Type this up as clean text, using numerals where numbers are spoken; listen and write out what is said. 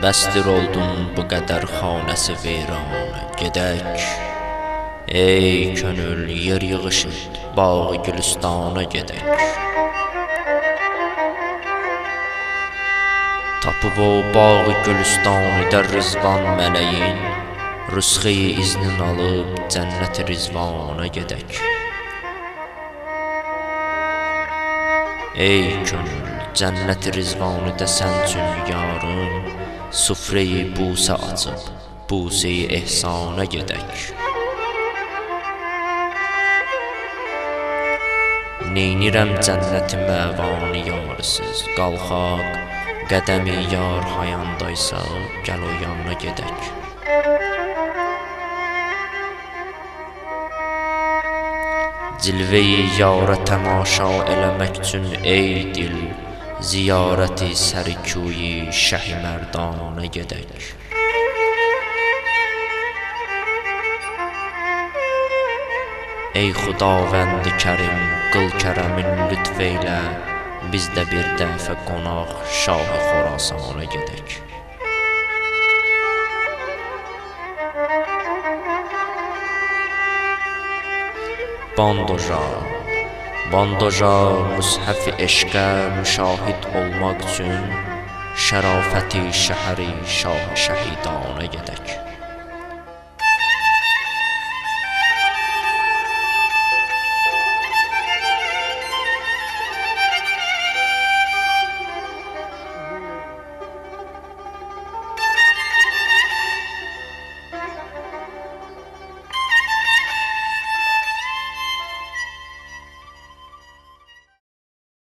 Bəsdir oldun bu qədər xanəsi veyran, gedək. Ey könül yer yığışır, bağı gülüstana gedək. Tapıb o bağı gülüstanı der rizvan mələyin, rüsxeyi iznin alıb cənnət-i rizvana gedək. Ey könül, cənnət-i rizvanı desən üçün yarın, sufreyi busə açıb, buseyi ehsana gedək. Neynirəm cənnəti məvanı yarsız, qalxaq, qədəmi yar hayandaysa, gəl o yanına gedək. Cilveyi yara təmaşa eləmək üçün ey dil, ziyarəti sərikuyi şəhi mərdana gedək. Ey xudavənd-i kərim, qıl kərəmin lütf eylə, biz də bir dəfə qonaq Şah-ı Xorasana gedək. Bandoja müshəf-i eşqə müşahid olmaq üçün şərafəti şəhəri Şah-ı Şəhidana gedək.